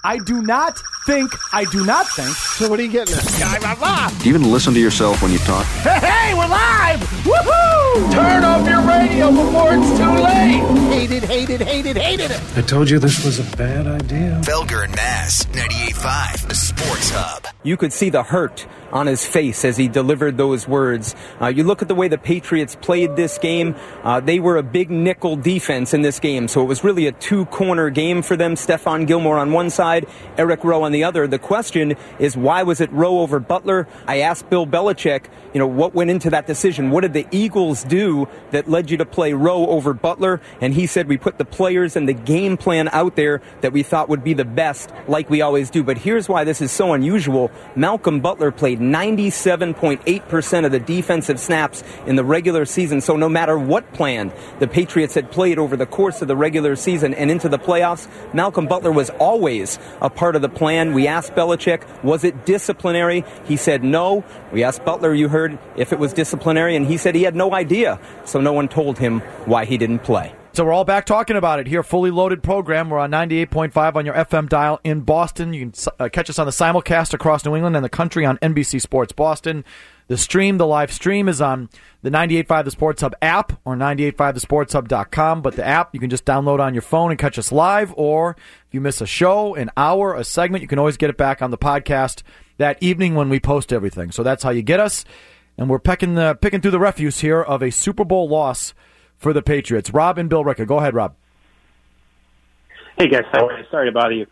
I do not think. So what are you getting at? Do you even listen to yourself when you talk? Hey, we're live! Woohoo! Turn off your radio before it's too late! Hated it. I told you this was a bad idea. Felger and Mazz, 98.5, the Sports Hub. You could see the hurt on his face as he delivered those words. You look at the way the Patriots played this game. They were a big nickel defense in this game, so it was really a two-corner game for them. Stephon Gilmore on one side, Eric Rowe on the other. The question is, why was it Rowe over Butler? I asked Bill Belichick, what went into that decision? What did the Eagles do that led you to play Rowe over Butler? And he said, we put the players and the game plan out there that we thought would be the best, like we always do. But here's why this is so unusual. Malcolm Butler played 97.8% of the defensive snaps in the regular season. So no matter what plan the Patriots had played over the course of the regular season and into the playoffs, Malcolm Butler was always a part of the plan. We asked Belichick, was it disciplinary? He said no. We asked Butler, you heard, if it was disciplinary, and he said he had no idea. So no one told him why he didn't play. So we're all back talking about it here. Fully loaded program. We're on 98.5 on your FM dial in Boston. You can catch us on the simulcast across New England and the country on NBC Sports Boston. The live stream is on the 98.5 The Sports Hub app or 985thesportshub.com. But the app, you can just download on your phone and catch us live. Or if you miss a show, an hour, a segment, you can always get it back on the podcast that evening when we post everything. So that's how you get us. And we're picking through the refuse here of a Super Bowl loss for the Patriots. Rob and Bill Ricker. Go ahead, Rob. Hey, guys. Sorry to bother you.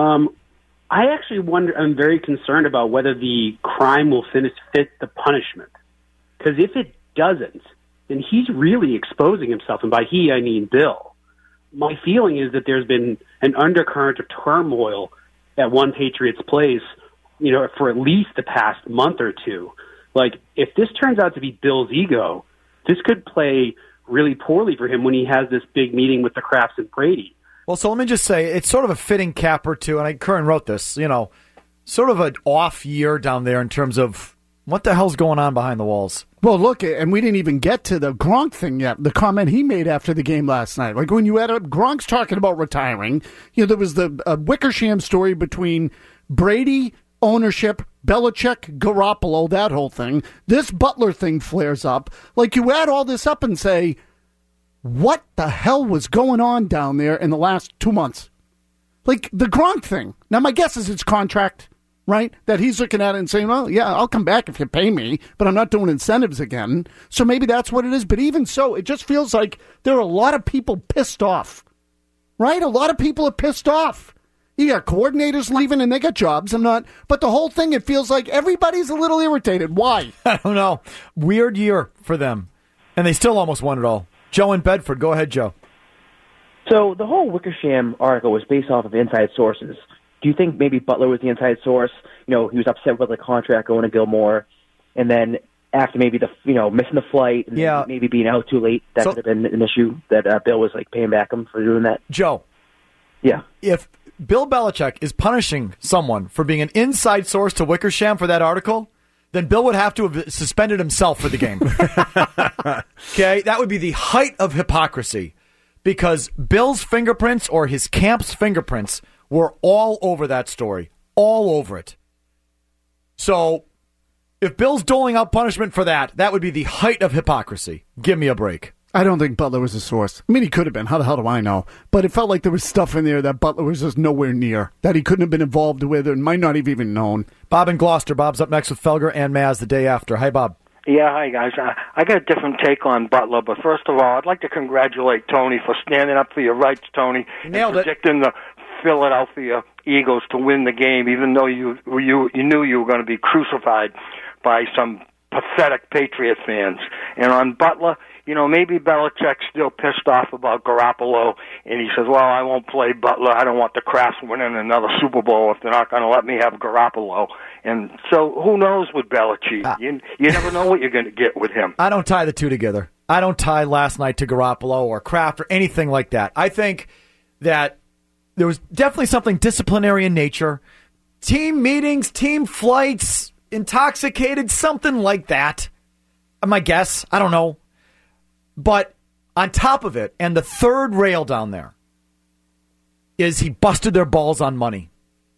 I actually wonder, I'm very concerned about whether the crime will fit the punishment. Because if it doesn't, then he's really exposing himself. And by he, I mean Bill. My feeling is that there's been an undercurrent of turmoil at one Patriots place, for at least the past month or two. Like, if this turns out to be Bill's ego, this could play really poorly for him when he has this big meeting with the Krafts and Brady. Well, so let me just say, it's sort of a fitting capper to, and Curran wrote this, sort of an off year down there in terms of what the hell's going on behind the walls. Well, look, and we didn't even get to the Gronk thing yet, the comment he made after the game last night. Like, when you add up, Gronk's talking about retiring. There was the Wickersham story between Brady, ownership, Belichick, Garoppolo, that whole thing. This Butler thing flares up. Like, you add all this up and say, what the hell was going on down there in the last 2 months? Like, the Gronk thing. Now, my guess is it's contract, right? That he's looking at it and saying, well, yeah, I'll come back if you pay me, but I'm not doing incentives again. So maybe that's what it is. But even so, it just feels like there are a lot of people pissed off, right? A lot of people are pissed off. You got coordinators leaving and they got jobs. But the whole thing, it feels like everybody's a little irritated. Why? I don't know. Weird year for them. And they still almost won it all. Joe in Bedford. Go ahead, Joe. So the whole Wickersham article was based off of inside sources. Do you think maybe Butler was the inside source? He was upset with the contract going to Gilmore. And then after maybe missing the flight and maybe being out too late, that could have been an issue that Bill was paying back him for doing that. Joe. Yeah. If Bill Belichick is punishing someone for being an inside source to Wickersham for that article, then Bill would have to have suspended himself for the game. Okay? That would be the height of hypocrisy because Bill's fingerprints or his camp's fingerprints were all over that story. All over it. So if Bill's doling out punishment for that, that would be the height of hypocrisy. Give me a break. I don't think Butler was a source. I mean, he could have been. How the hell do I know? But it felt like there was stuff in there that Butler was just nowhere near, that he couldn't have been involved with and might not have even known. Bob in Gloucester. Bob's up next with Felger and Mazz the day after. Hi, Bob. Yeah, hi, guys. I got a different take on Butler, but first of all, I'd like to congratulate Tony for standing up for your rights, Tony, and predicting the Philadelphia Eagles to win the game, even though you knew you were going to be crucified by some pathetic Patriot fans. And on Butler, maybe Belichick's still pissed off about Garoppolo, and he says, well, I won't play Butler. I don't want the Krafts winning another Super Bowl if they're not going to let me have Garoppolo. And so who knows with Belichick? You never know what you're going to get with him. I don't tie the two together. I don't tie last night to Garoppolo or Kraft or anything like that. I think that there was definitely something disciplinary in nature. Team meetings, team flights, intoxicated, something like that. My guess. I don't know. But on top of it, and the third rail down there, is he busted their balls on money.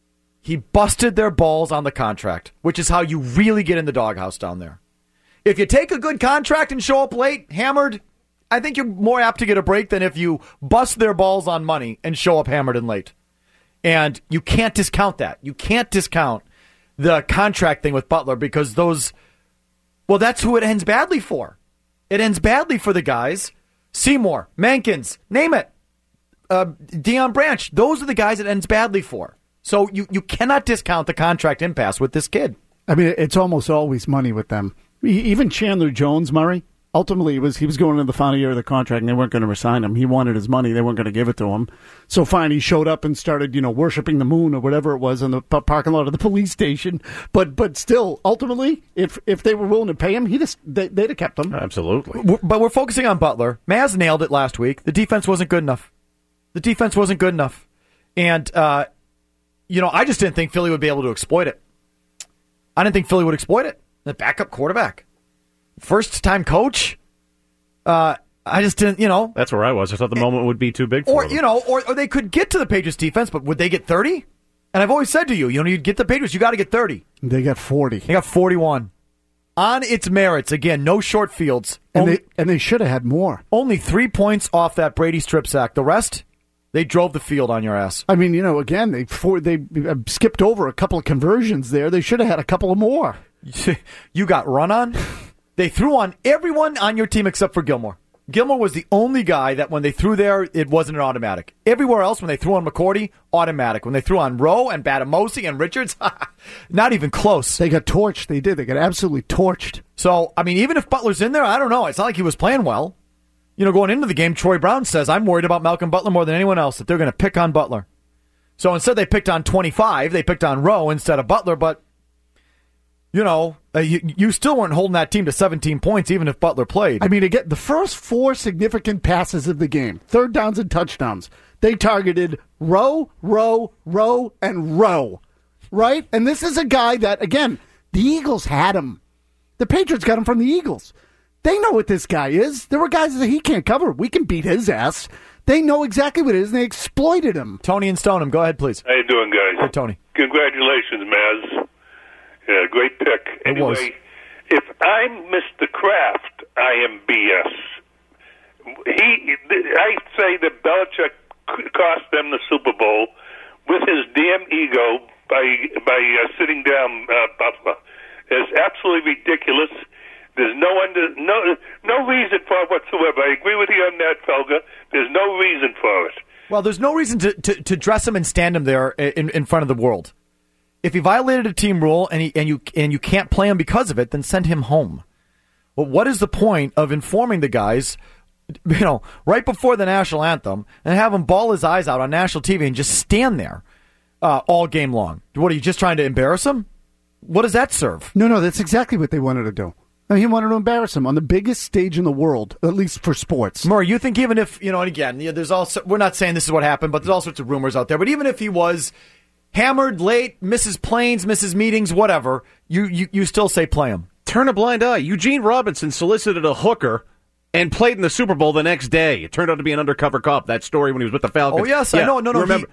He busted their balls on the contract, which is how you really get in the doghouse down there. If you take a good contract and show up late, hammered, I think you're more apt to get a break than if you bust their balls on money and show up hammered and late. And you can't discount that. You can't discount the contract thing with Butler because that's who it ends badly for. It ends badly for the guys. Seymour, Mankins, name it. Deion Branch, those are the guys it ends badly for. So you cannot discount the contract impasse with this kid. I mean, it's almost always money with them. Even Chandler Jones, Murray, ultimately he was going into the final year of the contract and they weren't going to resign him. He wanted his money. They weren't going to give it to him. So fine, he showed up and started, worshiping the moon or whatever it was in the parking lot of the police station. But still, ultimately, if they were willing to pay him, they'd have kept him. Absolutely. But we're focusing on Butler. Maz nailed it last week. The defense wasn't good enough. And, I just didn't think Philly would be able to exploit it. I didn't think Philly would exploit it. The backup quarterback. First-time coach. I just didn't, That's where I was. I thought the moment would be too big for them. Or they could get to the Patriots defense, but would they get 30? And I've always said to you, you'd get the Patriots, you got to get 30. They got 40. They got 41. On its merits. Again, no short fields. And they should have had more. Only 3 points off that Brady strip sack. The rest, they drove the field on your ass. I mean, again, they skipped over a couple of conversions there. They should have had a couple of more. You got run on? They threw on everyone on your team except for Gilmore. Gilmore was the only guy that when they threw there, it wasn't an automatic. Everywhere else, when they threw on McCourty, automatic. When they threw on Rowe and Batamosi and Richards, not even close. They got torched. They did. They got absolutely torched. So, I mean, even if Butler's in there, I don't know. It's not like he was playing well. Going into the game, Troy Brown says, I'm worried about Malcolm Butler more than anyone else, that they're going to pick on Butler. So instead they picked on 25, they picked on Rowe instead of Butler, but you still weren't holding that team to 17 points, even if Butler played. I mean, again, the first 4 significant passes of the game, third downs and touchdowns, they targeted Rowe, and Rowe, right? And this is a guy that, again, the Eagles had him. The Patriots got him from the Eagles. They know what this guy is. There were guys that he can't cover. We can beat his ass. They know exactly what it is, and they exploited him. Tony and Stoneham, go ahead, please. How you doing, guys? Good, Tony. Congratulations, Maz. Yeah, great pick. Anyway, if I'm Mr. Kraft, I am BS. I say that Belichick cost them the Super Bowl with his damn ego by sitting down Butler. It's absolutely ridiculous. There's no reason for it whatsoever. I agree with you on that, Felger. There's no reason for it. Well, there's no reason to dress him and stand him there in front of the world. If he violated a team rule and you can't play him because of it, then send him home. Well, what is the point of informing the guys, right before the national anthem and have him bawl his eyes out on national TV and just stand there all game long? What, are you just trying to embarrass him? What does that serve? No, that's exactly what they wanted to do. I mean, he wanted to embarrass him on the biggest stage in the world, at least for sports. Murray, you think even if, and again, there's also, we're not saying this is what happened, but there's all sorts of rumors out there, but even if he was hammered, late, misses planes, misses meetings, whatever, you still say play him. Turn a blind eye. Eugene Robinson solicited a hooker and played in the Super Bowl the next day. It turned out to be an undercover cop. That story when he was with the Falcons. Oh yes, yeah. I know. No. Remember,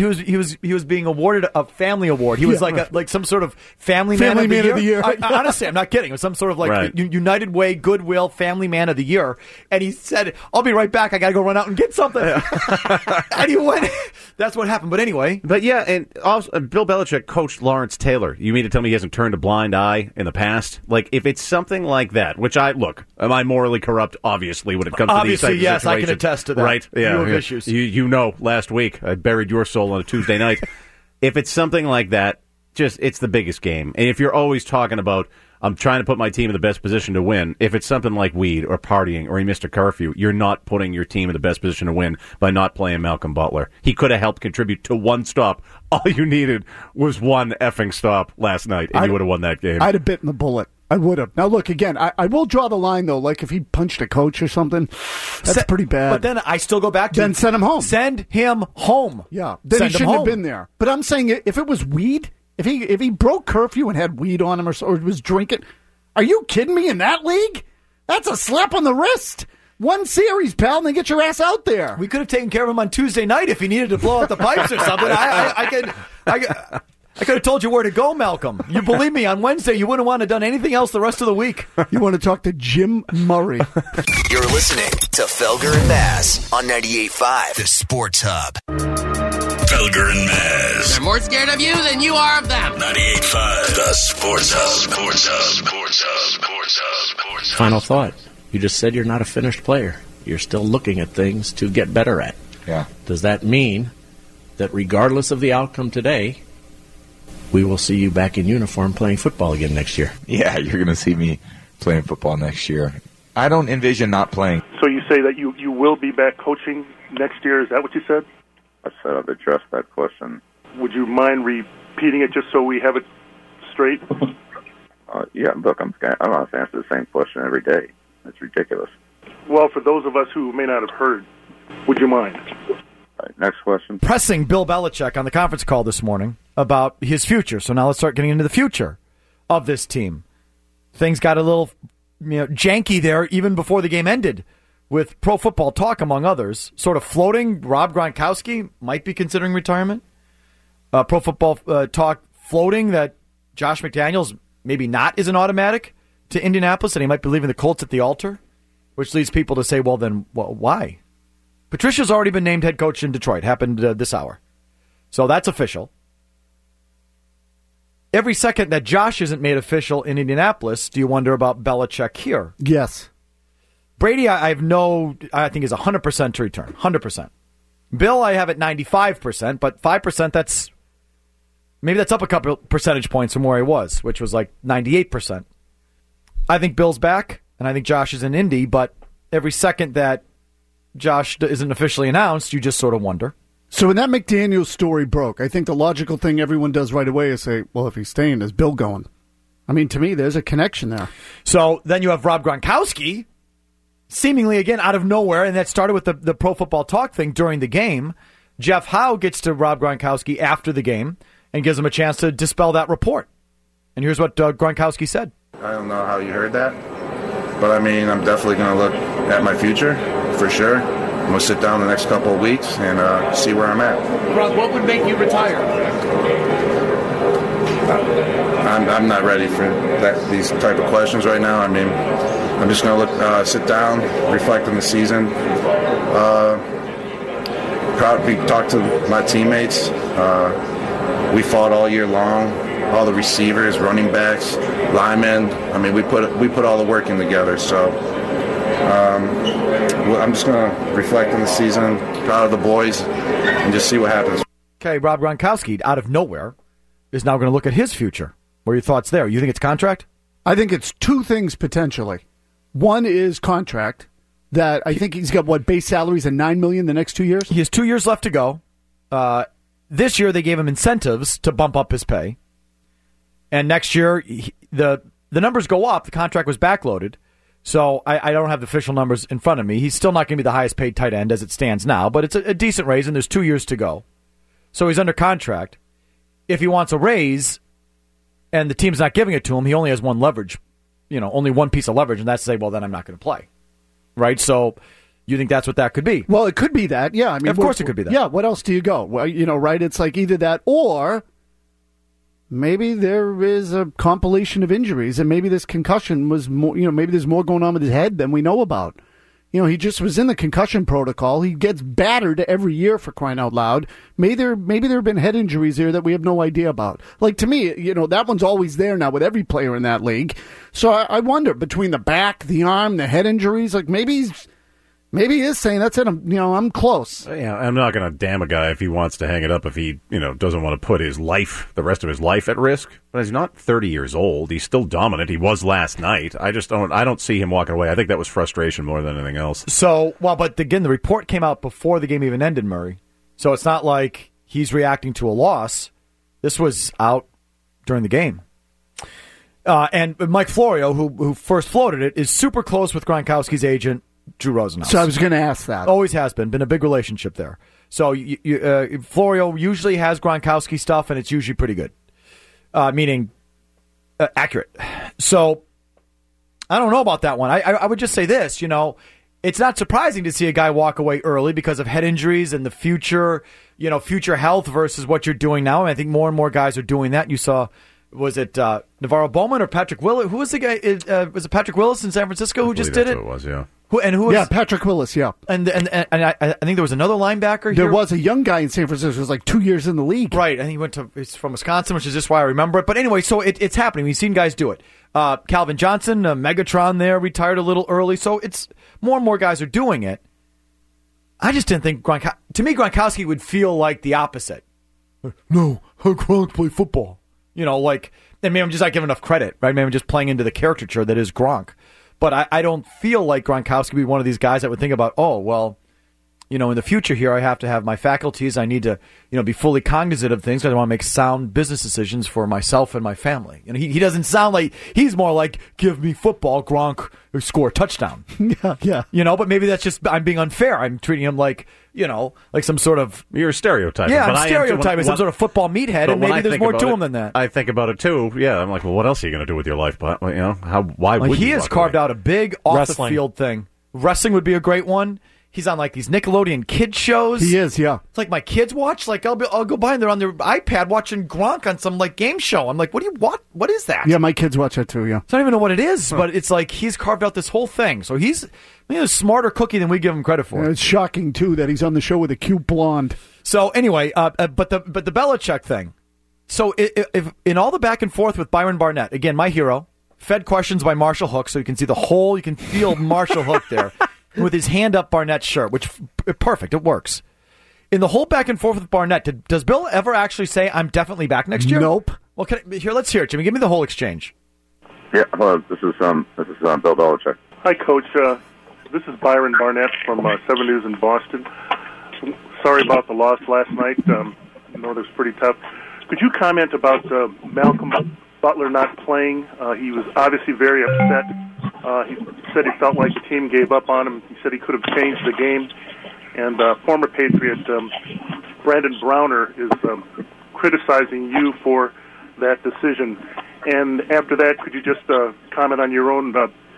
he was being awarded a family award. He was like some sort of family man of the year. Honestly, I'm not kidding. It was some sort of United Way Goodwill Family Man of the Year. And he said, "I'll be right back. I got to go run out and get something." And he went. That's what happened. But anyway. But yeah, and also Bill Belichick coached Lawrence Taylor. You mean to tell me he hasn't turned a blind eye in the past? Like if it's something like that, which am I morally corrupt? Obviously, when it comes to these types of situations. I can attest to that. Right? Yeah. You have issues. Last week I buried your soul on a Tuesday night. If it's something like that, it's the biggest game. And if you're always talking about, I'm trying to put my team in the best position to win, if it's something like weed or partying or he missed a curfew, you're not putting your team in the best position to win by not playing Malcolm Butler. He could have helped contribute to one stop. All you needed was one effing stop last night, and you would have won that game. I'd have bitten the bullet. I would have. Now, look, again, I will draw the line, though. Like, if he punched a coach or something, that's pretty bad. But then I still go back to... Then send him home. Send him home. Yeah. Then he shouldn't have been there. But I'm saying, if it was weed, if he broke curfew and had weed on him or was drinking, are you kidding me? In that league? That's a slap on the wrist. One series, pal, and then get your ass out there. We could have taken care of him on Tuesday night if he needed to blow out the pipes or something. I could have told you where to go, Malcolm. You believe me, on Wednesday, you wouldn't want to have done anything else the rest of the week. You want to talk to Jim Murray. You're listening to Felger and Mazz on 98.5, the Sports Hub. Felger and Mazz. They're more scared of you than you are of them. 98.5, the Sports Hub. Sports Hub. Sports Hub. Sports Hub. Sports Hub. Final thought. You just said you're not a finished player. You're still looking at things to get better at. Yeah. Does that mean that regardless of the outcome today, we will see you back in uniform playing football again next year? Yeah, you're going to see me playing football next year. I don't envision not playing. So you say that you will be back coaching next year? Is that what you said? I said I've addressed that question. Would you mind repeating it just so we have it straight? Yeah, look, I'm going to have to answer the same question every day. It's ridiculous. Well, for those of us who may not have heard, would you mind? All right, next question. Pressing Bill Belichick on the conference call this morning about his future. So now let's start getting into the future of this team. Things got a little janky there even before the game ended with Pro Football Talk, among others, sort of floating. Rob Gronkowski might be considering retirement. Pro Football Talk floating that Josh McDaniels maybe not is an automatic to Indianapolis and he might be leaving the Colts at the altar, which leads people to say, well, then why? Patricia's already been named head coach in Detroit. Happened this hour. So that's official. Every second that Josh isn't made official in Indianapolis, do you wonder about Belichick here? Yes. Brady, I think is 100% to return. 100%. Bill, I have at 95%, but 5%, maybe that's up a couple percentage points from where he was, which was like 98%. I think Bill's back, and I think Josh is in Indy, but every second that Josh isn't officially announced, you just sort of wonder. So when that McDaniels story broke, I think the logical thing everyone does right away is say, well, if he's staying, is Bill going? I mean, to me, there's a connection there. So then you have Rob Gronkowski, seemingly, again, out of nowhere, and that started with the Pro Football Talk thing during the game. Jeff Howe gets to Rob Gronkowski after the game and gives him a chance to dispel that report. And here's what Gronkowski said. I don't know how you heard that, but I mean, I'm definitely going to look at my future, for sure. I'm going to sit down the next couple of weeks and see where I'm at. Rob, what would make you retire? I'm not ready for these type of questions right now. I mean, I'm just going to sit down, reflect on the season, probably talk to my teammates. We fought all year long. All the receivers, running backs, linemen. I mean, we put all the work in together. So I'm just going to reflect on the season, proud of the boys, and just see what happens. Okay, Rob Gronkowski, out of nowhere, is now going to look at his future. What are your thoughts there? You think it's contract? I think it's two things potentially. One is contract. That I think he's got, base salaries at $9 million the next 2 years? He has 2 years left to go. This year they gave him incentives to bump up his pay. And next year, the numbers go up. The contract was backloaded. So I don't have the official numbers in front of me. He's still not going to be the highest paid tight end as it stands now, but it's a decent raise, and there's 2 years to go. So he's under contract. If he wants a raise and the team's not giving it to him, he only has one leverage, only one piece of leverage, and that's to say, well, then I'm not going to play. Right? So you think that's what that could be? Well, it could be that, yeah. I mean, of course it could be that. Yeah, what else do you go? Well, right? It's like either that or maybe there is a compilation of injuries, and maybe this concussion was more, maybe there's more going on with his head than we know about. He just was in the concussion protocol. He gets battered every year, for crying out loud. Maybe there have been head injuries there that we have no idea about. Like, to me, that one's always there now with every player in that league. So I wonder, between the back, the arm, the head injuries, like maybe he is saying, that's it, I'm close. Yeah, I'm not going to damn a guy if he wants to hang it up, if he, doesn't want to put the rest of his life at risk. But he's not 30 years old. He's still dominant. He was last night. I don't see him walking away. I think that was frustration more than anything else. So, but again, the report came out before the game even ended, Murray. So it's not like he's reacting to a loss. This was out during the game. And Mike Florio, who first floated it, is super close with Gronkowski's agent, Drew Rosenhaus. So I was going to ask that. Always has been a big relationship there. So Florio usually has Gronkowski stuff, and it's usually pretty good, meaning accurate. So I don't know about that one. I would just say this, it's not surprising to see a guy walk away early because of head injuries and the future health versus what you're doing now. And I think more and more guys are doing that. You saw, was it Navarro Bowman or Patrick Willis? Who was the guy? Was it Patrick Willis in San Francisco who just did it? Who it was, yeah. Who was, Patrick Willis, yeah. And I think there was another linebacker here. There was a young guy in San Francisco who was like 2 years in the league. Right, and he's from Wisconsin, which is just why I remember it. But anyway, so it's happening. We've seen guys do it. Calvin Johnson, Megatron there, retired a little early. So it's more and more guys are doing it. I just didn't think to me, Gronkowski would feel like the opposite. No, Gronk play football. And maybe I'm just not giving enough credit, right? Maybe I'm just playing into the caricature that is Gronk. But I don't feel like Gronkowski would be one of these guys that would think about, in the future here, I have to have my faculties. I need to, be fully cognizant of things because I want to make sound business decisions for myself and my family. He doesn't sound like, he's more like, give me football, Gronk, score a touchdown. Yeah. But maybe that's just, I'm being unfair. I'm treating him like, like some sort of... You're a stereotype. Yeah, I'm stereotyping some sort of football meathead, and maybe there's more to him than that. I think about it, too. Yeah, I'm like, well, what else are you going to do with your life? But, why would he you has carved out a big off-the-field thing. Wrestling would be a great one. He's on like these Nickelodeon kid shows. He is, yeah. It's like my kids watch. Like I'll go by and they're on their iPad watching Gronk on some like game show. I'm like, what is that? Yeah, my kids watch that too. Yeah, so I don't even know what it is, but it's like he's carved out this whole thing. So he's a smarter cookie than we give him credit for. Yeah, it's shocking too that he's on the show with a cute blonde. So anyway, but the Belichick thing. So if in all the back and forth with Byron Barnett, again, my hero, fed questions by Marshall Hook, so you can see you can feel Marshall Hook there. With his hand up Barnett's shirt, which perfect, it works. In the whole back and forth with Barnett, does Bill ever actually say, I'm definitely back next year? Nope. Well, let's hear it, Jimmy. Give me the whole exchange. Yeah, hello, this is Bill Belichick. Hi, Coach. This is Byron Barnett from 7 News in Boston. Sorry about the loss last night. I know that was pretty tough. Could you comment about Malcolm Butler not playing? He was obviously very upset. He said he felt like the team gave up on him. He said he could have changed the game. And former Patriot Brandon Browner is criticizing you for that decision. And after that, could you just comment on your own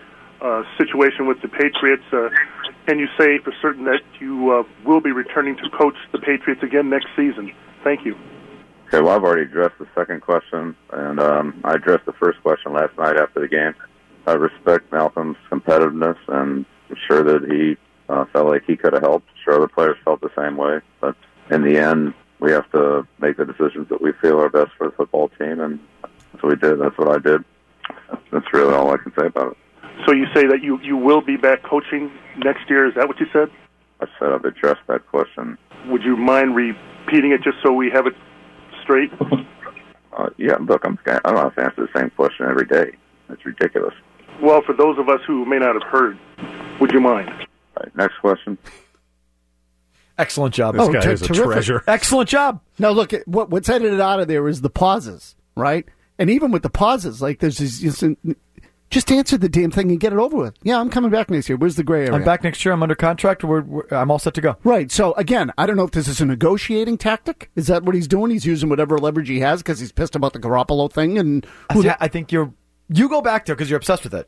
situation with the Patriots? Can you say for certain that you will be returning to coach the Patriots again next season? Thank you. Okay, well, I've already addressed the second question, and I addressed the first question last night after the game. I respect Malcolm's competitiveness, and I'm sure that he felt like he could have helped. I'm sure other players felt the same way. But in the end, we have to make the decisions that we feel are best for the football team, and that's what we did. That's what I did. That's really all I can say about it. So you say that you will be back coaching next year. Is that what you said? I said I've addressed that question. Would you mind repeating it just so we have it straight? Yeah, look, I don't have to answer the same question every day. It's ridiculous. Well, for those of us who may not have heard, would you mind? All right, next question. Excellent job. This guy is a treasure. Excellent job. Now, look, what's edited out of there is the pauses, right? And even with the pauses, like there's this, just answer the damn thing and get it over with. Yeah, I'm coming back next year. Where's the gray area? I'm back next year. I'm under contract. I'm all set to go. Right. So, again, I don't know if this is a negotiating tactic. Is that what he's doing? He's using whatever leverage he has because he's pissed about the Garoppolo thing. And I think you go back there because you're obsessed with it.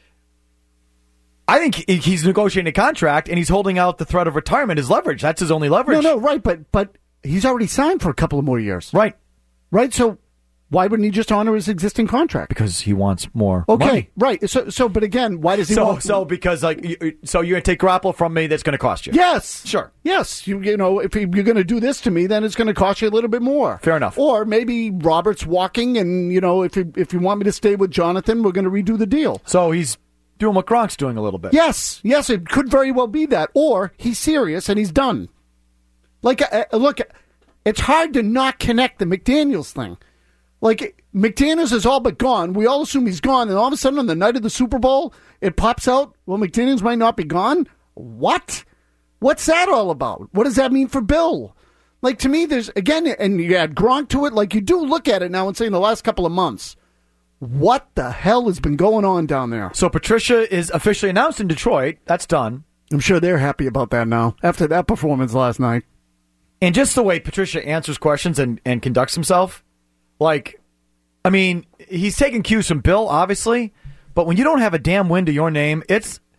I think he's negotiating a contract and he's holding out the threat of retirement as leverage. That's his only leverage. No, right. But he's already signed for a couple of more years. Right. Right. So why wouldn't he just honor his existing contract? Because he wants more money. Okay, right. So, but again, why does he want... So, because, so you're going to take Garoppolo from me, that's going to cost you? Yes. Sure. Yes. You know, if you're going to do this to me, then it's going to cost you a little bit more. Fair enough. Or maybe Robert's walking and, if you want me to stay with Jonathan, we're going to redo the deal. So he's doing what Gronk's doing a little bit. Yes. Yes, it could very well be that. Or he's serious and he's done. Like, look, it's hard to not connect the McDaniels thing. Like, McDaniels is all but gone. We all assume he's gone. And all of a sudden, on the night of the Super Bowl, it pops out, well, McDaniels might not be gone? What? What's that all about? What does that mean for Bill? Like, to me, there's, again, and you add Gronk to it, like, you do look at it now and say in the last couple of months, what the hell has been going on down there? So Patricia is officially announced in Detroit. That's done. I'm sure they're happy about that now, after that performance last night. And just the way Patricia answers questions and conducts himself, like, I mean, he's taking cues from Bill, obviously, but when you don't have a damn win to your name, it's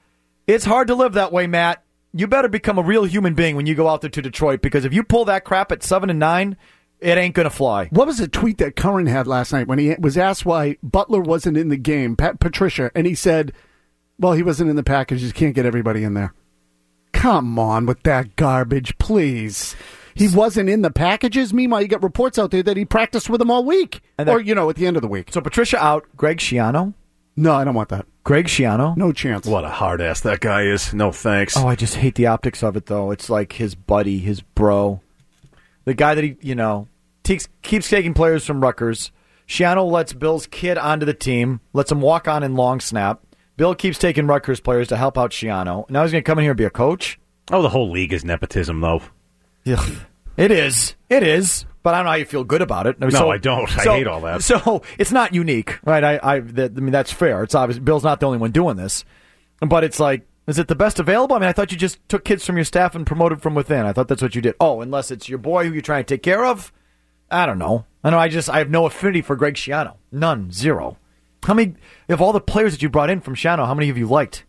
It's hard to live that way, Matt. You better become a real human being when you go out there to Detroit, because if you pull that crap at 7-9, it ain't going to fly. What was the tweet that Curran had last night when he was asked why Butler wasn't in the game, Patricia, and he said, well, he wasn't in the package. You can't get everybody in there. Come on with that garbage, please. He wasn't in the packages. Meanwhile, you got reports out there that he practiced with them all week. Or, at the end of the week. So Patricia out. Greg Schiano? No, I don't want that. Greg Schiano? No chance. What a hard ass that guy is. No thanks. Oh, I just hate the optics of it, though. It's like his buddy, his bro. The guy that he, keeps taking players from Rutgers. Schiano lets Bill's kid onto the team, lets him walk on in long snap. Bill keeps taking Rutgers players to help out Schiano. Now he's going to come in here and be a coach? Oh, the whole league is nepotism, though. Ugh. It is. But I don't know how you feel good about it. I don't. I hate all that. So it's not unique, right? I mean, that's fair. It's obvious. Bill's not the only one doing this. But it's like, is it the best available? I mean, I thought you just took kids from your staff and promoted from within. I thought that's what you did. Oh, unless it's your boy who you're trying to take care of? I don't know. I have no affinity for Greg Schiano. None. Zero. How many, of all the players that you brought in from Schiano, how many have you liked?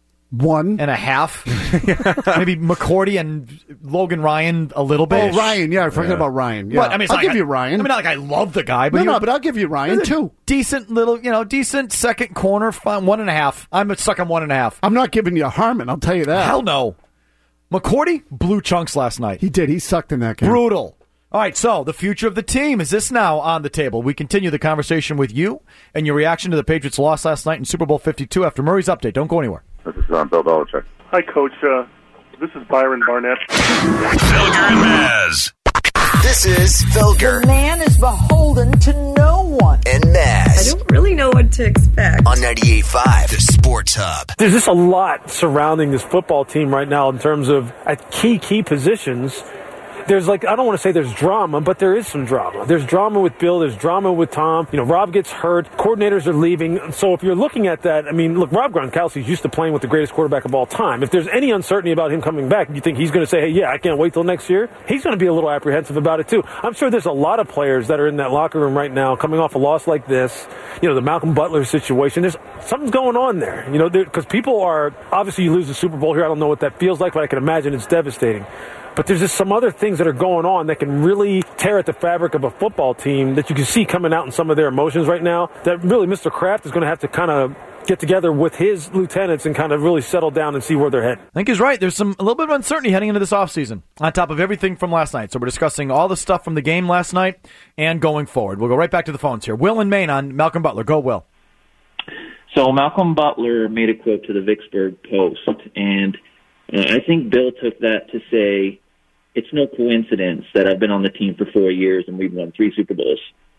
1.5. Maybe McCourty and Logan Ryan a little bit. Oh, Ryan. Yeah, I forgot about Ryan. Yeah. What? I mean, I'll give you Ryan. I mean, not like I love the guy, but but I'll give you Ryan too. Decent little, decent second corner. 1.5. I'm stuck on 1.5. I'm not giving you Harmon. I'll tell you that. Hell no. McCourty blew chunks last night. He did. He sucked in that game. Brutal. All right, so the future of the team, is this now on the table? We continue the conversation with you and your reaction to the Patriots' loss last night in Super Bowl 52 after Murray's update. Don't go anywhere. This is Bill Belichick. Hi, Coach. This is Byron Barnett. Felger and Maz. This is Felger. The man is beholden to no one. And Maz. I don't really know what to expect. On 98.5, the Sports Hub. There's just a lot surrounding this football team right now in terms of at key positions. There's I don't want to say there's drama, but there is some drama. There's drama with Bill. There's drama with Tom. Rob gets hurt. Coordinators are leaving. So if you're looking at that, I mean, look, Rob Gronkowski's used to playing with the greatest quarterback of all time. If there's any uncertainty about him coming back, you think he's going to say, hey, yeah, I can't wait till next year? He's going to be a little apprehensive about it, too. I'm sure there's a lot of players that are in that locker room right now coming off a loss like this. The Malcolm Butler situation. There's something's going on there, because people are, obviously you lose the Super Bowl here. I don't know what that feels like, but I can imagine it's devastating. But there's just some other things that are going on that can really tear at the fabric of a football team that you can see coming out in some of their emotions right now, that really Mr. Kraft is going to have to kind of get together with his lieutenants and kind of really settle down and see where they're headed. I think he's right. There's a little bit of uncertainty heading into this offseason on top of everything from last night. So we're discussing all the stuff from the game last night and going forward. We'll go right back to the phones here. Will in Maine on Malcolm Butler. Go, Will. So Malcolm Butler made a quote to the Vicksburg Post, and I think Bill took that to say, it's no coincidence that I've been on the team for 4 years and we've won 3 Super Bowls.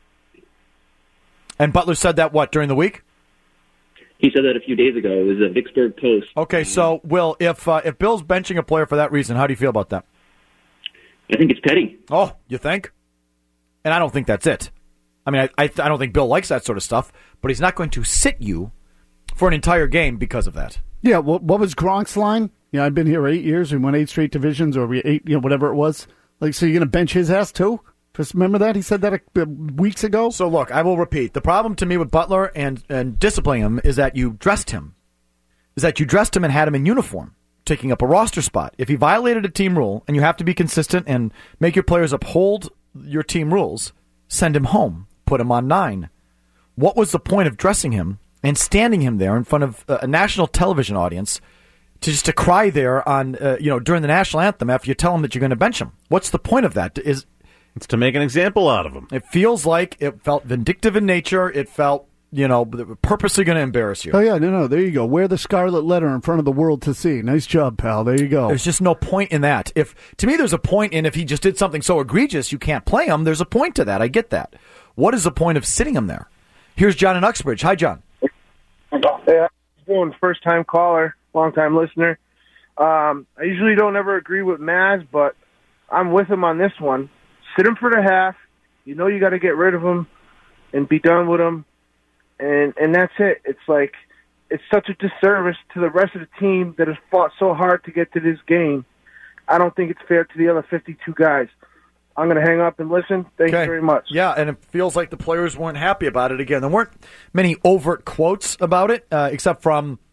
And Butler said that, during the week? He said that a few days ago. It was a Vicksburg Post. Okay, so, Will, if Bill's benching a player for that reason, how do you feel about that? I think it's petty. Oh, you think? And I don't think that's it. I mean, I don't think Bill likes that sort of stuff, but he's not going to sit you for an entire game because of that. Yeah, what was Gronk's line? I've been here 8 years. We won 8 straight divisions, or 8, whatever it was. So you're going to bench his ass too? Just remember that? He said that weeks ago? So look, I will repeat. The problem to me with Butler and disciplining him is that you dressed him. And had him in uniform, taking up a roster spot. If he violated a team rule, and you have to be consistent and make your players uphold your team rules, send him home. Put him on 9. What was the point of dressing him and standing him there in front of a national television audience to cry there on during the national anthem after you tell him that you're going to bench him? What's the point of that? It's to make an example out of him. It feels like it felt vindictive in nature. It felt, purposely going to embarrass you. Oh, yeah, no, there you go. Wear the scarlet letter in front of the world to see. Nice job, pal. There you go. There's just no point in that. To me, there's a point in if he just did something so egregious you can't play him, there's a point to that. I get that. What is the point of sitting him there? Here's John in Uxbridge. Hi, John. Yeah, first-time caller. Long-time listener. I usually don't ever agree with Maz, but I'm with him on this one. Sit him for the half. You got to get rid of him and be done with him, and that's it. It's it's such a disservice to the rest of the team that has fought so hard to get to this game. I don't think it's fair to the other 52 guys. I'm going to hang up and listen. Thank you very much. Yeah, and it feels like the players weren't happy about it again. There weren't many overt quotes about it, except from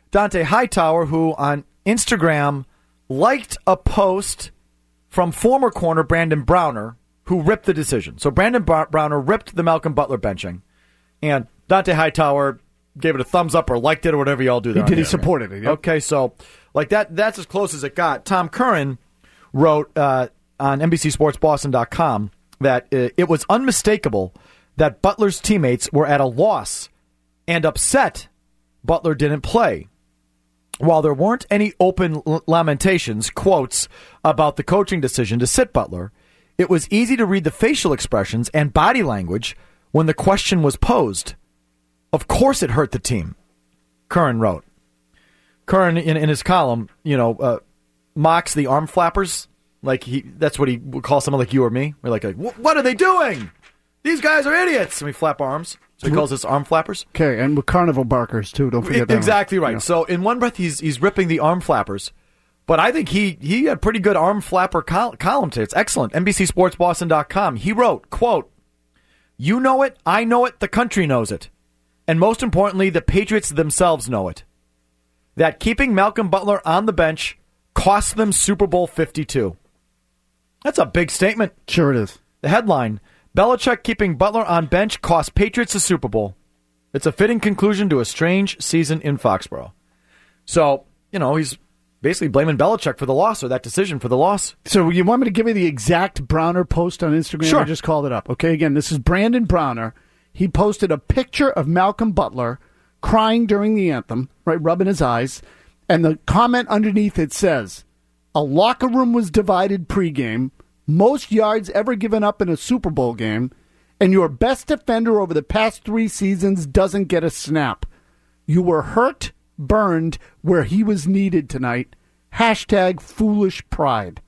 Dante Hightower, who on Instagram liked a post from former corner Brandon Browner, who ripped the decision. So Brandon Browner ripped the Malcolm Butler benching, and Dante Hightower gave it a thumbs up or liked it or whatever you all do there. He supported it. Yep. Okay, so like that's as close as it got. Tom Curran wrote on NBCSportsBoston.com that it was unmistakable that Butler's teammates were at a loss and upset Butler didn't play. While there weren't any open lamentations, quotes, about the coaching decision to sit Butler, it was easy to read the facial expressions and body language when the question was posed. Of course it hurt the team, Curran wrote. Curran, in his column, mocks the arm flappers. That's what he would call someone like you or me. We're like, what are they doing? These guys are idiots. And we flap arms. So he calls us arm flappers. Okay, and with carnival barkers, too. Don't forget that. Exactly right. Yeah. So in one breath, he's ripping the arm flappers. But I think he had pretty good arm flapper column today. It's excellent. NBCSportsBoston.com. He wrote, quote, "You know it, I know it, the country knows it. And most importantly, the Patriots themselves know it. That keeping Malcolm Butler on the bench cost them Super Bowl 52. That's a big statement. Sure it is. The headline, Belichick keeping Butler on bench cost Patriots a Super Bowl. It's a fitting conclusion to a strange season in Foxborough. So, he's basically blaming Belichick for the loss or that decision for the loss. So you want me to give you the exact Browner post on Instagram? Sure. I just called it up. Okay, again, this is Brandon Browner. He posted a picture of Malcolm Butler crying during the anthem, right, rubbing his eyes, and the comment underneath it says, "A locker room was divided pregame, most yards ever given up in a Super Bowl game, and your best defender over the past 3 seasons doesn't get a snap. You were hurt, burned where he was needed tonight. Hashtag foolish pride."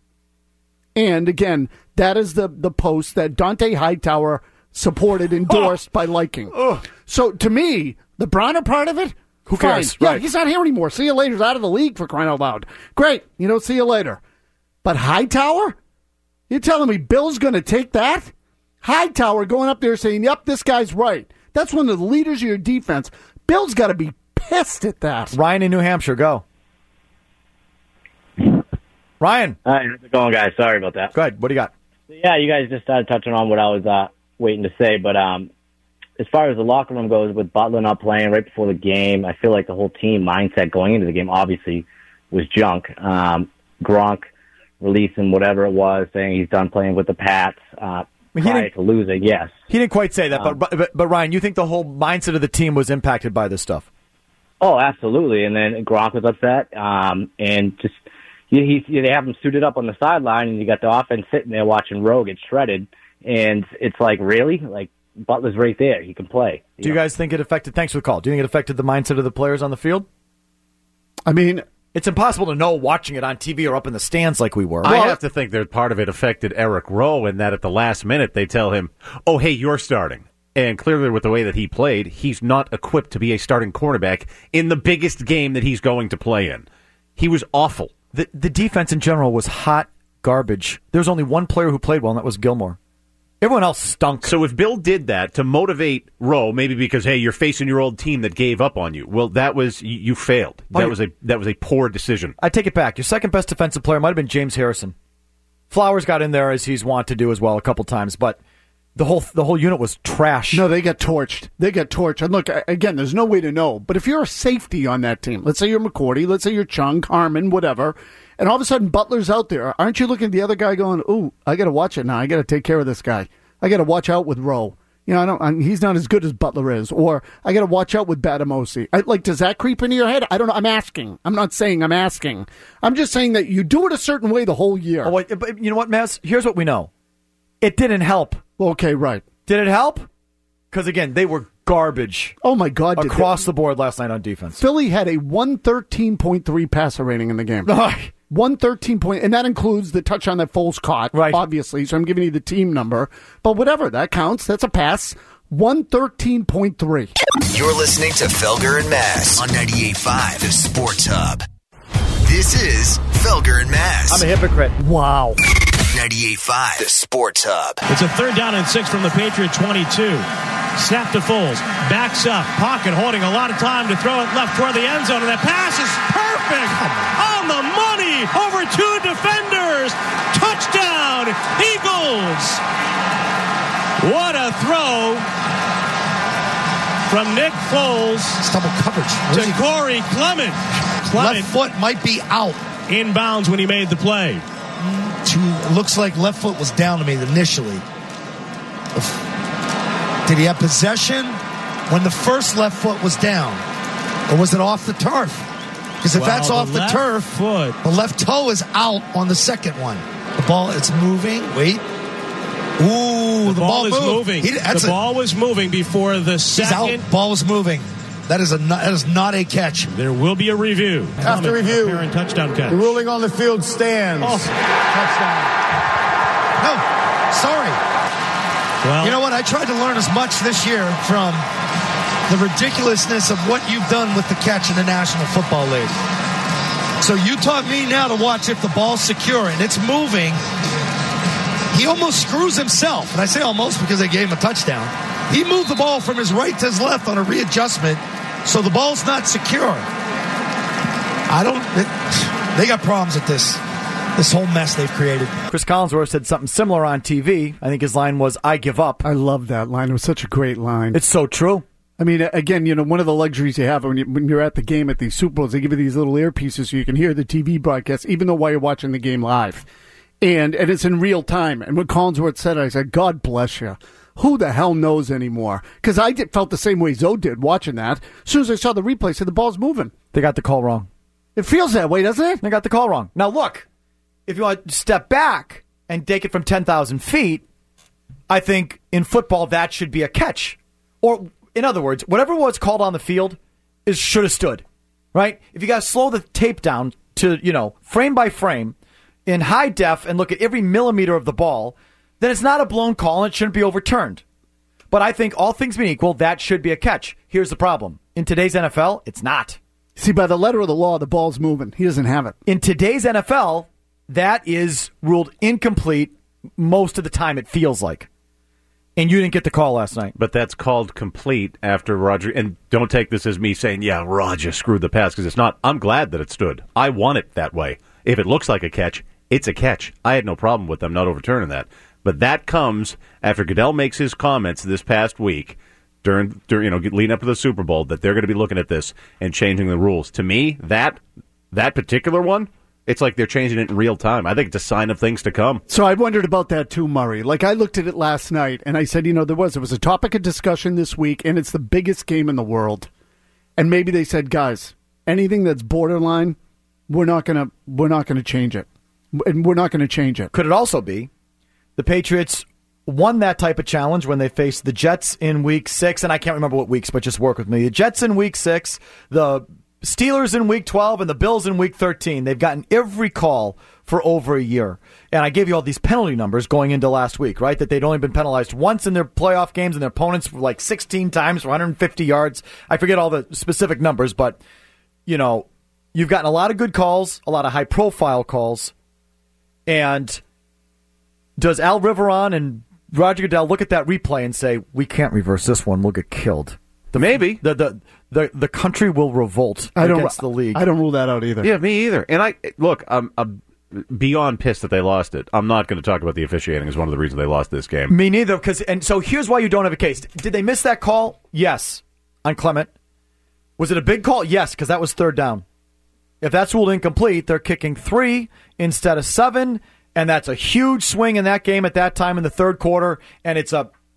And again, that is the post that Dante Hightower supported, endorsed by liking. So to me, the Browner part of it, who cares? Yeah, right. He's not here anymore. See you later. He's out of the league, for crying out loud. Great. See you later. But Hightower? You're telling me Bill's going to take that? Hightower going up there saying, yep, this guy's right. That's one of the leaders of your defense. Bill's got to be pissed at that. Ryan in New Hampshire, go. Ryan. Hi, how's it going, guys? Sorry about that. Go ahead. What do you got? Yeah, you guys just started touching on what I was waiting to say, but as far as the locker room goes, with Butler not playing right before the game, I feel like the whole team mindset going into the game obviously was junk. Gronk releasing whatever it was, saying he's done playing with the Pats prior to losing, yes. He didn't quite say that, but Ryan, you think the whole mindset of the team was impacted by this stuff? Oh, absolutely. And then Gronk was upset, and just they have him suited up on the sideline, and you got the offense sitting there watching Rowe get shredded, and it's like, really? Like, Butler's right there. He can play. Do you guys think it affected, thanks for the call, do you think it affected the mindset of the players on the field? I mean, it's impossible to know watching it on TV or up in the stands like we were. I have to think that part of it affected Eric Rowe in that at the last minute they tell him, oh, hey, you're starting. And clearly with the way that he played, he's not equipped to be a starting cornerback in the biggest game that he's going to play in. He was awful. The defense in general was hot garbage. There was only one player who played well, and that was Gilmore. Everyone else stunk. So if Bill did that to motivate Rowe, maybe because, hey, you're facing your old team that gave up on you, well, that was you failed. That was a poor decision. I take it back. Your second best defensive player might have been James Harrison. Flowers got in there as he's wont to do as well a couple times, but the whole unit was trash. No, they got torched. And look, again, there's no way to know. But if you're a safety on that team, let's say you're McCourty, let's say you're Chung, Harmon, whatever, and all of a sudden Butler's out there, aren't you looking at the other guy going, ooh, I got to watch it now. I got to take care of this guy. I got to watch out with Rowe. He's not as good as Butler is. Or I got to watch out with Batamosi. Does that creep into your head? I don't know. I'm asking. I'm not saying I'm asking. I'm just saying that you do it a certain way the whole year. Oh, wait, but you know what, Maz? Here's what we know. It didn't help. Okay, right. Did it help? Because, again, they were garbage. Oh, my God. Across the board last night on defense. Philly had a 113.3 passer rating in the game. 113 point, and that includes the touchdown that Foles caught, right? Obviously, so I'm giving you the team number. But whatever, that counts. That's a pass. 113.3. You're listening to Felger and Mazz on 98.5, the Sports Hub. This is Felger and Mazz. I'm a hypocrite. Wow. 98.5, the Sports Hub. It's a 3rd down and 6 from the Patriot 22. Snap to Foles. Backs up. Pocket holding a lot of time to throw it left toward the end zone. And that pass is perfect. On the money. Over 2 defenders. Touchdown. Eagles. What a throw from Nick Foles. It's double coverage. To Corey Clement. Left foot might be out. Inbounds when he made the play. Looks like left foot was down to me initially. Did he have possession when the first left foot was down? Or was it off the turf? Because if that's off the turf, the left toe is out on the second one. The ball, it's moving. Wait. Ooh, the ball is moving. The ball was moving before the second. He's out. Ball was moving. That is not a catch. There will be a review. After review, touchdown catch. The ruling on the field stands. Touchdown. No, sorry. Well, you know what? I tried to learn as much this year from the ridiculousness of what you've done with the catch in the National Football League. So you taught me now to watch if the ball's secure and it's moving. He almost screws himself. And I say almost because they gave him a touchdown. He moved the ball from his right to his left on a readjustment, so the ball's not secure. They got problems with this whole mess they've created. Chris Collinsworth said something similar on TV. I think his line was, "I give up." I love that line. It was such a great line. It's so true. I mean, again, one of the luxuries you have when you're at the game at these Super Bowls, they give you these little earpieces so you can hear the TV broadcast, even though while you're watching the game live. And it's in real time. And when Collinsworth said it, I said, God bless you. Who the hell knows anymore? Because I felt the same way Zoe did watching that. As soon as I saw the replay, I said, the ball's moving. They got the call wrong. It feels that way, doesn't it? They got the call wrong. Now, look, if you want to step back and take it from 10,000 feet, I think in football that should be a catch. Or, in other words, whatever was called on the field should have stood, right? If you got to slow the tape down to, frame by frame in high def and look at every millimeter of the ball, then it's not a blown call and it shouldn't be overturned. But I think all things being equal, that should be a catch. Here's the problem. In today's NFL, it's not. See, by the letter of the law, the ball's moving. He doesn't have it. In today's NFL, that is ruled incomplete most of the time, it feels like. And you didn't get the call last night. But that's called complete after Roger. And don't take this as me saying, yeah, Roger screwed the pass, because it's not. I'm glad that it stood. I want it that way. If it looks like a catch, it's a catch. I had no problem with them not overturning that. But that comes after Goodell makes his comments this past week during leading up to the Super Bowl that they're going to be looking at this and changing the rules. To me, that particular one, it's like they're changing it in real time. I think it's a sign of things to come. So I wondered about that too, Murray. Like, I looked at it last night and I said, there was a topic of discussion this week, and it's the biggest game in the world. And maybe they said, guys, anything that's borderline, we're not gonna change it. And we're not going to change it. Could it also be the Patriots won that type of challenge when they faced the Jets in Week 6, and I can't remember what weeks, but just work with me. The Jets in Week 6, the Steelers in Week 12, and the Bills in Week 13. They've gotten every call for over a year. And I gave you all these penalty numbers going into last week, right? That they'd only been penalized once in their playoff games, and their opponents were like 16 times for 150 yards. I forget all the specific numbers, but, you've gotten a lot of good calls, a lot of high-profile calls. And does Al Riveron and Roger Goodell look at that replay and say, we can't reverse this one, we'll get killed? Maybe. The country will revolt against the league. I don't rule that out either. Yeah, me either. And I'm beyond pissed that they lost it. I'm not going to talk about the officiating as one of the reasons they lost this game. Me neither. So here's why you don't have a case. Did they miss that call? Yes. On Clement. Was it a big call? Yes, because that was third down. If that's ruled incomplete, they're kicking 3 instead of 7, and that's a huge swing in that game at that time in the third quarter, and it's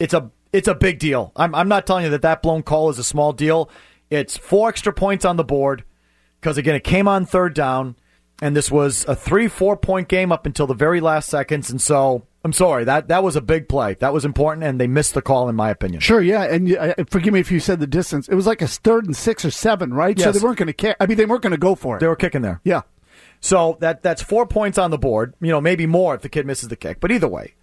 a big deal. I'm not telling you that blown call is a small deal. It's 4 extra points on the board because, again, it came on third down, and this was a 3-4 point game up until the very last seconds, and so I'm sorry, that was a big play. That was important, and they missed the call, in my opinion. Sure, yeah, and forgive me if you said the distance. It was like a 3rd and 6 or 7, right? Yes. So they weren't going to kick. I mean, they weren't going to go for it. They were kicking there. Yeah. So that's 4 points on the board. Maybe more if the kid misses the kick. But either way,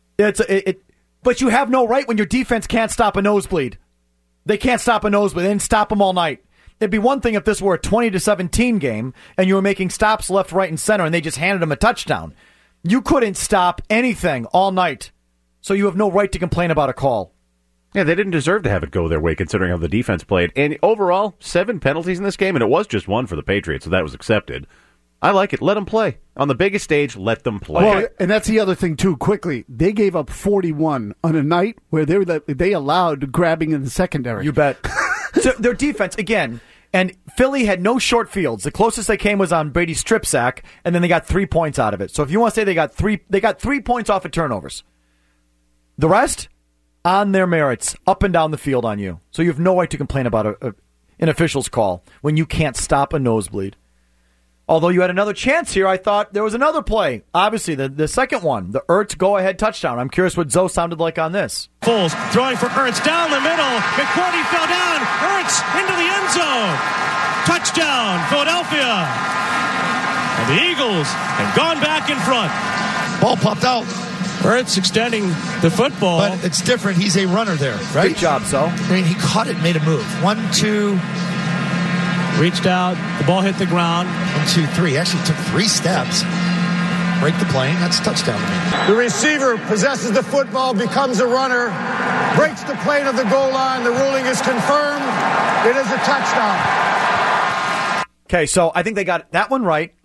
but you have no right when your defense can't stop a nosebleed. They can't stop a nosebleed. They didn't stop them all night. It'd be one thing if this were a 20-17 game and you were making stops left, right, and center, and they just handed them a touchdown. You couldn't stop anything all night, so you have no right to complain about a call. Yeah, they didn't deserve to have it go their way considering how the defense played. And overall, 7 penalties in this game, and it was just 1 for the Patriots, so that was accepted. I like it. Let them play. On the biggest stage, let them play. Well, and that's the other thing, too, quickly. They gave up 41 on a night where they allowed grabbing in the secondary. You bet. So their defense, again, and Philly had no short fields. The closest they came was on Brady's strip sack, and then they got 3 points out of it. So if you want to say they got 3 points off of turnovers. The rest, on their merits, up and down the field on you. So you have no right to complain about an official's call when you can't stop a nosebleed. Although you had another chance here, I thought there was another play. Obviously, the second one, the Ertz go-ahead touchdown. I'm curious what Zoe sounded like on this. Foles throwing for Ertz down the middle. McCourty fell down. Ertz into the end zone. Touchdown, Philadelphia. And the Eagles have gone back in front. Ball popped out. Ertz extending the football. But it's different. He's a runner there, right? Good job, Zoe. I mean, he caught it and made a move. 1, 2... Reached out, the ball hit the ground. 1, 2, 3. Actually took 3 steps. Break the plane. That's a touchdown to me. The receiver possesses the football, becomes a runner, breaks the plane of the goal line. The ruling is confirmed. It is a touchdown. Okay, so I think they got that one right.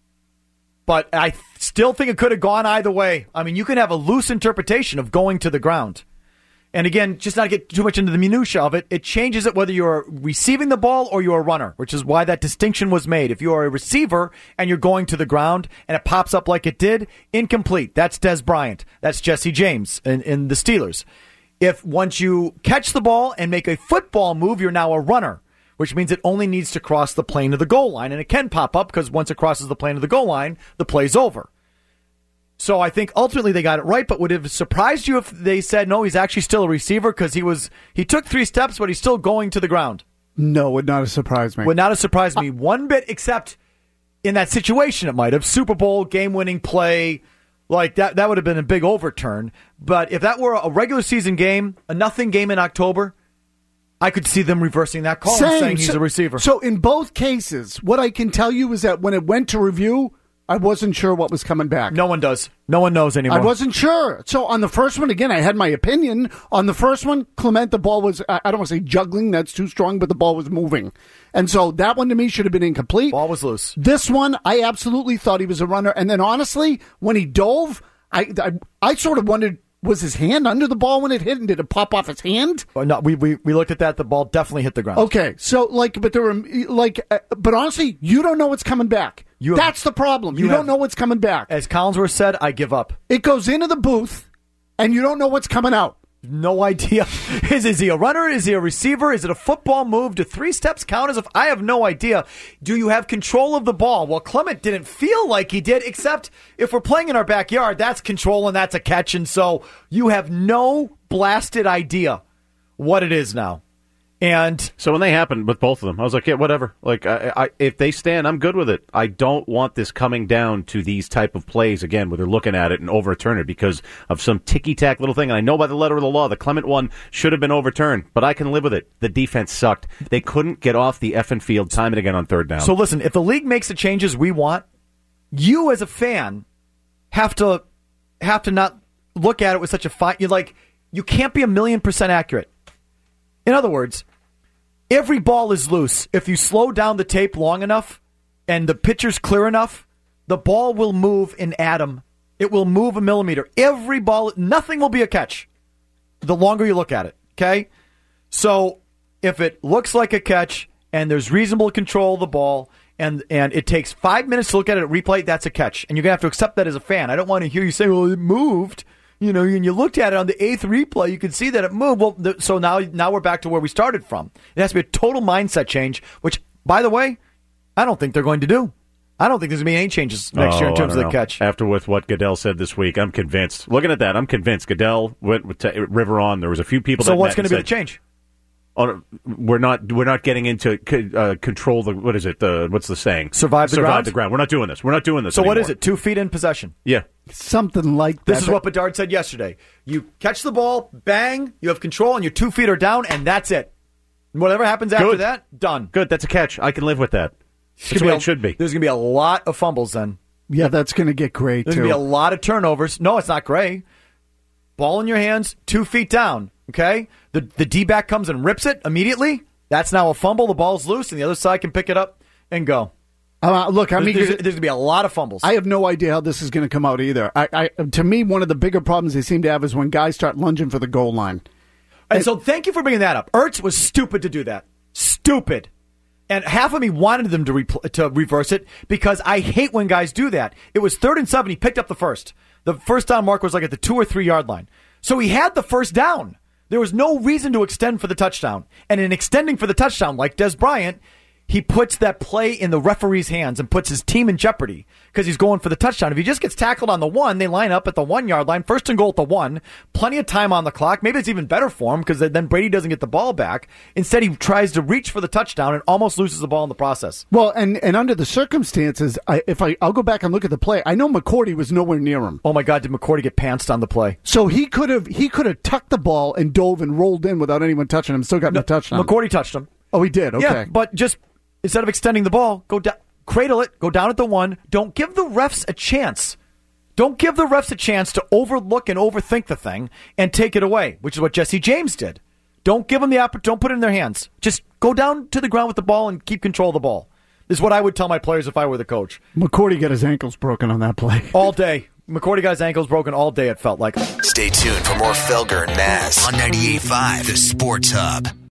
But I still think it could have gone either way. I mean, you can have a loose interpretation of going to the ground. And again, just not to get too much into the minutia of it, it changes it whether you're receiving the ball or you're a runner, which is why that distinction was made. If you are a receiver and you're going to the ground and it pops up like it did, incomplete. That's Des Bryant. That's Jesse James in the Steelers. If once you catch the ball and make a football move, you're now a runner, which means it only needs to cross the plane of the goal line. And it can pop up because once it crosses the plane of the goal line, the play's over. So I think ultimately they got it right, but would it have surprised you if they said, no, he's actually still a receiver because he took 3 steps, but he's still going to the ground? No, would not have surprised me. Would not have surprised me one bit, except in that situation it might have. Super Bowl, game-winning play, like that would have been a big overturn. But if that were a regular season game, a nothing game in October, I could see them reversing that call and saying he's a receiver. So in both cases, what I can tell you is that when it went to review, I wasn't sure what was coming back. No one does. No one knows anymore. I wasn't sure. So on the first one, again, I had my opinion. On the first one, Clement, the ball was, I don't want to say juggling, that's too strong, but the ball was moving. And so that one to me should have been incomplete. Ball was loose. This one, I absolutely thought he was a runner. And then honestly, when he dove, I sort of wondered, was his hand under the ball when it hit, and did it pop off his hand? No, we looked at that. The ball definitely hit the ground. Okay, so but honestly, you don't know what's coming back. That's the problem. You don't know what's coming back. As Collinsworth said, I give up. It goes into the booth, and you don't know what's coming out. No idea. Is he a runner? Is he a receiver? Is it a football move? Do 3 steps count as if I have no idea? Do you have control of the ball? Well, Clement didn't feel like he did, except if we're playing in our backyard, that's control and that's a catch. And so you have no blasted idea what it is now. And so when they happened with both of them, I was like, yeah, whatever. Like, if they stand, I'm good with it. I don't want this coming down to these type of plays again, where they're looking at it and overturn it because of some ticky-tack little thing. And I know by the letter of the law, the Clement one should have been overturned, but I can live with it. The defense sucked. They couldn't get off the effing field time and again on 3rd down. So listen, if the league makes the changes we want, you as a fan have to not look at it with such a fine. You can't be 1,000,000% accurate. In other words, every ball is loose. If you slow down the tape long enough and the pitcher's clear enough, the ball will move in atom. It will move a millimeter. Every ball, nothing will be a catch the longer you look at it, okay? So if it looks like a catch and there's reasonable control of the ball and it takes 5 minutes to look at it at replay, that's a catch. And you're going to have to accept that as a fan. I don't want to hear you say, well, it moved. You know, and you looked at it on the 8th replay, you could see that it moved. Well, so now we're back to where we started from. It has to be a total mindset change, which, by the way, I don't think they're going to do. I don't think there's going to be any changes next year in terms of the catch. After with what Goodell said this week, I'm convinced. Looking at that, I'm convinced. Goodell went to River on. There was a few people. So what's going to be the change? Oh, we're not getting into control the, what is it? What's the saying? Survive the ground. We're not doing this. We're not doing this. So anymore. what is it? 2 feet in possession. Yeah, something like that. This is what Bedard said yesterday. You catch the ball, bang, you have control, and your 2 feet are down, and that's it. Whatever happens after that, done. Good. That's a catch. I can live with that. That's the way it should be. There's going to be a lot of fumbles then. Yeah, that's going to get gray, There's going to be a lot of turnovers. No, it's not gray. Ball in your hands, 2 feet down. Okay? The D-back comes and rips it immediately. That's now a fumble. The ball's loose, and the other side can pick it up and go. Look, I mean, there's going to be a lot of fumbles. I have no idea how this is going to come out either. To me, one of the bigger problems they seem to have is when guys start lunging for the goal line. And so thank you for bringing that up. Ertz was stupid to do that. Stupid. And half of me wanted them to reverse it because I hate when guys do that. It was 3rd and 7. He picked up the first. The first down mark was like at the 2 or 3 yard line. So he had the first down. There was no reason to extend for the touchdown. And in extending for the touchdown, like Des Bryant, he puts that play in the referee's hands and puts his team in jeopardy because he's going for the touchdown. If he just gets tackled on the 1, they line up at the 1 yard line, 1st and goal at the 1, plenty of time on the clock. Maybe it's even better for him because then Brady doesn't get the ball back. Instead, he tries to reach for the touchdown and almost loses the ball in the process. Well, and under the circumstances, I'll go back and look at the play. I know McCourty was nowhere near him. Oh my God, did McCourty get pantsed on the play? So he could have tucked the ball and dove and rolled in without anyone touching him. Still got no touchdown. McCourty touched him. Oh, he did. Okay, yeah, but just. Instead of extending the ball, go down, cradle it, go down at the 1. Don't give the refs a chance. Don't give the refs a chance to overlook and overthink the thing and take it away, which is what Jesse James did. Don't give them the opportunity. Don't put it in their hands. Just go down to the ground with the ball and keep control of the ball. This is what I would tell my players if I were the coach. McCourty got his ankles broken on that play. All day. McCourty got his ankles broken all day, it felt like. Stay tuned for more Felger and Mazz on 98.5 The Sports Hub.